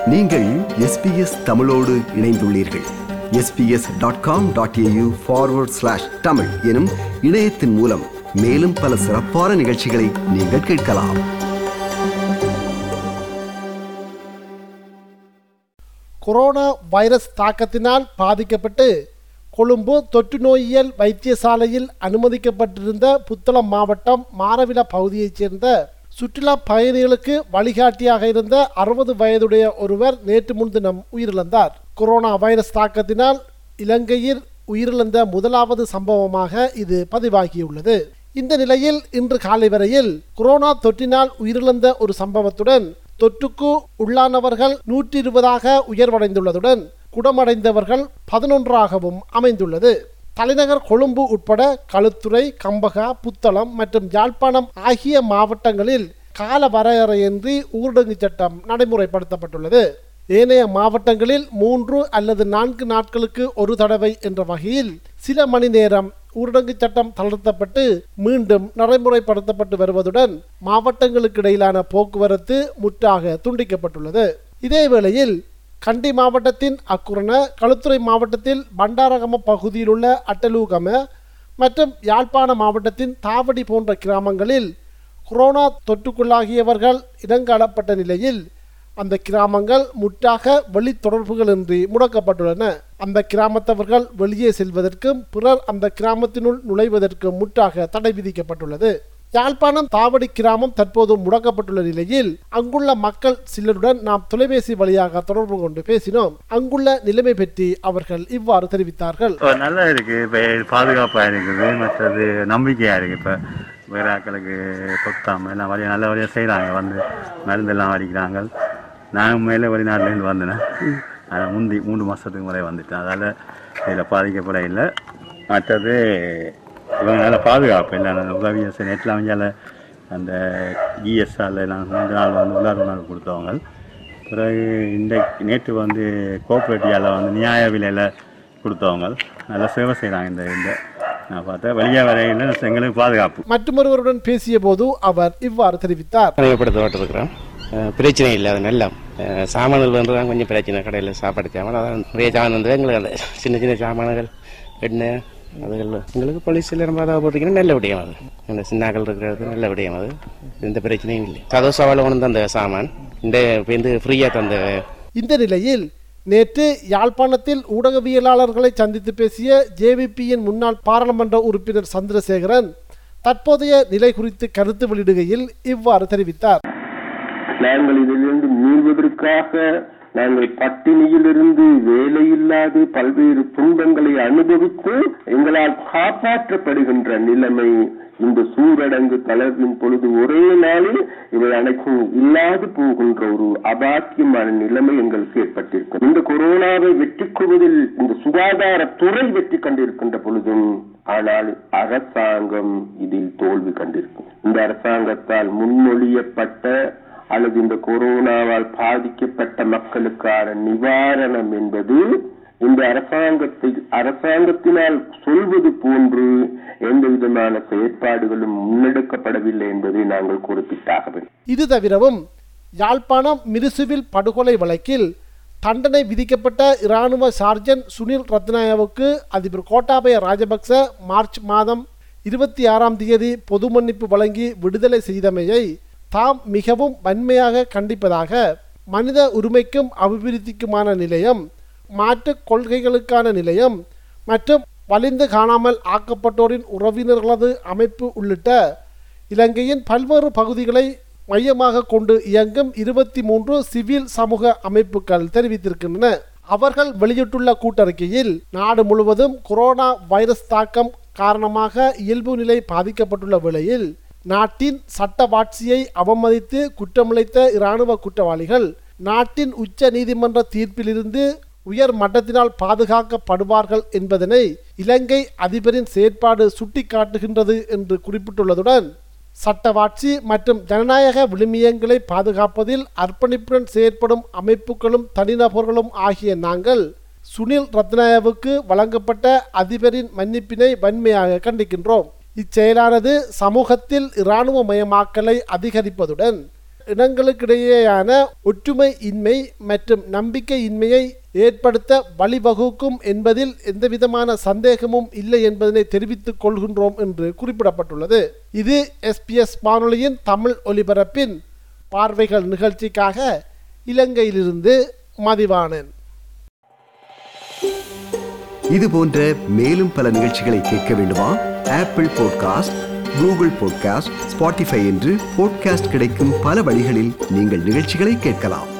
நீங்கள் SBS தமிழோடு இணைந்துள்ளீர்கள். sbs.com.au/tamil எனும் இணையத்தின் மூலம் மேலும் பல சிறப்பான நிகழ்ச்சிகளை நீங்கள் கேட்கலாம். கொரோனா வைரஸ் தாக்கத்தினால் பாதிக்கப்பட்டு கொழும்பு தொற்று நோயியல் வைத்தியசாலையில் அனுமதிக்கப்பட்டிருந்த புத்தளம் மாவட்டம் மாரவில பகுதியைச் சேர்ந்த சுற்றுலா பயணிகளுக்கு வழிகாட்டியாக இருந்த 60 வயதுடைய ஒருவர் நேற்று முன்தினம் உயிரிழந்தார். கொரோனா வைரஸ் தாக்கத்தினால் இலங்கையில் உயிரிழந்த முதலாவது சம்பவமாக இது பதிவாகியுள்ளது. இந்த நிலையில் இன்று காலை வரையில் கொரோனா தொற்றினால் உயிரிழந்த ஒரு சம்பவத்துடன் தொற்றுக்கு உள்ளானவர்கள் 120 உயர்வடைந்துள்ளதுடன் குணமடைந்தவர்கள் 11 அமைந்துள்ளது. தலைநகர் கொழும்பு உட்பட களுத்துறை, கம்பகா, புத்தளம் மற்றும் யாழ்ப்பாணம் ஆகிய மாவட்டங்களில் கால வரையறையின்றி ஊரடங்கு சட்டம் நடைமுறைப்படுத்தப்பட்டுள்ளது. ஏனைய மாவட்டங்களில் 3 அல்லது 4 நாட்களுக்கு ஒரு தடவை என்ற வகையில் சில மணி நேரம் ஊரடங்கு சட்டம் தளர்த்தப்பட்டு மீண்டும் நடைமுறைப்படுத்தப்பட்டு வருவதுடன் மாவட்டங்களுக்கு இடையிலான போக்குவரத்து முற்றாக துண்டிக்கப்பட்டுள்ளது. இதேவேளையில் கண்டி மாவட்டத்தின் அக்குரண, களுத்துறை மாவட்டத்தில் பண்டாரகம பகுதியில் உள்ள அட்டலூகம மற்றும் யாழ்ப்பாண மாவட்டத்தின் தாவடி போன்ற கிராமங்களில் கொரோனா தொற்றுக்குள்ளாகியவர்கள் இனங்காணப்பட்ட நிலையில் அந்த கிராமங்கள் முற்றாக வெளி தொடர்புகளின்றி முடக்கப்பட்டுள்ளன. அந்த கிராமத்தவர்கள் வெளியே செல்வதற்கும் பிறர் அந்த கிராமத்தினுள் நுழைவதற்கும் முற்றாக தடை விதிக்கப்பட்டுள்ளது. யாழ்ப்பாணம் தாவடி கிராமம் தற்போது முடக்கப்பட்டுள்ள நிலையில் அங்குள்ள மக்கள் சிலருடன் நாம் தொலைபேசி வழியாக தொடர்பு கொண்டு பேசினோம். அங்குள்ள நிலைமை பற்றி அவர்கள் இவ்வாறு தெரிவித்தார்கள். நல்லா இருக்கு, இப்போ பாதுகாப்பா இருக்குது, மற்றது நம்பிக்கையா இருக்கு. இப்போ வேற ஆக்களுக்கு தொத்தாம எல்லாம் வழியாக நல்ல வழியாக செய்கிறாங்க, வந்து மருந்தெல்லாம் அடிக்கிறாங்க. நான் மேலே வெளிநாட்டிலேருந்து வந்தேன், ஆனால் 3 மாதத்துக்கு முறை வந்துட்டேன். அதால் இதில் பாதிக்கப்பட இல்லை. மற்றது இவங்க நல்ல பாதுகாப்பு இல்லை, உதவியை நேற்றில் அவங்க அந்த ஜிஎஸ்ஆரில் எல்லாம் 3 நாள் வந்து உலர்வு நாள் கொடுத்தவங்க. பிறகு நேற்று வந்து கோஆப்ரேட்டிவால் வந்து நியாய விலையில் கொடுத்தவங்க நல்லா சேவை செய்கிறாங்க. இந்த நான் பார்த்தா வெளியே வரையில் எங்களுக்கு பாதுகாப்பு. மற்றொருவருடன் பேசிய போது அவர் இவ்வாறு தெரிவித்தார். இருக்கிறோம், பிரச்சனை இல்லை, அது நல்ல சாமான்கள் வந்து தான் கொஞ்சம் பிரச்சனை. கடையில் சாப்பாடு சாமான் அதான் நிறைய சாமான் வந்து எங்களுக்கு அந்த சின்ன சின்ன சாமான்கள் எண்ணெய் அதுகள் எங்களுக்கு போலீஸில் ரொம்ப அதாவது போட்டிங்கன்னா நல்ல விடயம். அது அந்த சின்னாக்கள் இருக்கிறது நல்ல விடயம், அது எந்த பிரச்சனையும் இல்லை. சதோசாவில் கொண்டு அந்த சாமான் இந்த ஃப்ரீயாக தந்த. இந்த நிலையில் நேற்று யாழ்ப்பாணத்தில் ஊடகவியலாளர்களை சந்தித்து பேசிய ஜேவிபியின் முன்னாள் பாராளுமன்ற உறுப்பினர் சந்திரசேகரன் தற்போதைய நிலை குறித்து கருத்து வெளியிடுகையில் இவ்வாறு தெரிவித்தார். நாங்கள் இதிலிருந்து மீள்வதற்காக நாங்கள் பட்டினியிலிருந்து வேலையில்லாது பல்வேறு துன்பங்களை அனுபவித்து எங்களால் காப்பாற்றப்படுகின்ற நிலைமை இந்த சூரடங்கு தளர்வின் பொழுது ஒரே நாளில் இவை அனைத்தும் இல்லாது போகின்ற ஒரு அபாக்கியமான நிலைமை எங்களுக்கு ஏற்பட்டிருக்கும். இந்த கொரோனாவை வெற்றி கொள்வதில் இந்த சுகாதாரத்துறை வெற்றி கண்டிருக்கின்ற பொழுதும் ஆனால் அரசாங்கம் இதில் தோல்வி கண்டிருக்கும். இந்த அரசாங்கத்தால் முன்மொழியப்பட்ட அல்லது இந்த கொரோனாவால் பாதிக்கப்பட்ட மக்களுக்கான நிவாரணம் என்பது இந்த அரசாங்கத்தினால் சொல்வது போன்று எந்த விதமான செயற்பாடுகளும் முன்னெடுக்கப்படவில்லை என்பதை நாங்கள் குறிப்பிட்டாக வேண்டும். இது தவிரவும் யாழ்ப்பாணம் மிருசுவில் படுகொலை வழக்கில் தண்டனை விதிக்கப்பட்ட இராணுவ சார்ஜன் சுனில் ரத்னாயவுக்கு அதிபர் கோட்டாபய ராஜபக்ச மார்ச் மாதம் 26 பொது மன்னிப்பு வழங்கி விடுதலை செய்தமையை தாம் மிகவும் வன்மையாக கண்டிப்பதாக மனித உரிமைக்கும் அபிவிருத்திக்குமான நிலையம், மாற்றுக் கொள்கைகளுக்கான நிலையம் மற்றும் வலிந்து காணாமல் ஆக்கப்பட்டோரின் உறவினர்களது அமைப்பு உள்ளிட்ட இலங்கையின் பல்வேறு பகுதிகளை மையமாக கொண்டு இயங்கும் 23 சிவில் சமூக அமைப்புகள் தெரிவித்திருக்கின்றன. அவர்கள் வெளியிட்டுள்ள கூட்டறிக்கையில் நாடு முழுவதும் கொரோனா வைரஸ் தாக்கம் காரணமாக இயல்பு நிலை பாதிக்கப்பட்டுள்ள வேளையில் நாட்டின் சட்டவாட்சியை அவமதித்து குற்றமிழைத்த இராணுவ குற்றவாளிகள் நாட்டின் உச்ச நீதிமன்ற தீர்ப்பிலிருந்து உயர் மட்டத்தினால் பாதுகாக்கப்படுவார்கள் என்பதனை இலங்கை அதிபரின் செயற்பாடு சுட்டிக்காட்டுகின்றது என்று குறிப்பிட்டுள்ளதுடன் சட்டவாட்சி மற்றும் ஜனநாயக விழுமியங்களை பாதுகாப்பதில் அர்ப்பணிப்புடன் செயற்படும் அமைப்புகளும் தனிநபர்களும் ஆகிய நாங்கள் சுனில் ரத்னாயவுக்கு வழங்கப்பட்ட அதிபரின் மன்னிப்பினை வன்மையாக கண்டிக்கின்றோம். இச்செயலானது சமூகத்தில் இராணுவமயமாக்கலை அதிகரிப்பதுடன் இனங்களுக்கிடையேயான ஒற்றுமை இன்மை மற்றும் நம்பிக்கை இன்மையை ஏற்படுத்த வழிவகுக்கும் என்பதில் எந்தவிதமான சந்தேகமும் இல்லை என்பதனை தெரிவித்துக் கொள்கின்றோம் என்று குறிப்பிடப்பட்டுள்ளது. இது SBS வானொலியின் தமிழ் ஒலிபரப்பின் பார்வைகள் நிகழ்ச்சிக்காக இலங்கையிலிருந்து மதிவாணன். இது போன்ற மேலும் பல நிகழ்ச்சிகளை கேட்க வேண்டுமா? Apple podcast, Google podcast, Spotify என்று பாட்காஸ்ட் கிடைக்கும் பல வழிகளில் நீங்கள் நிகழ்ச்சிகளை கேட்கலாம்.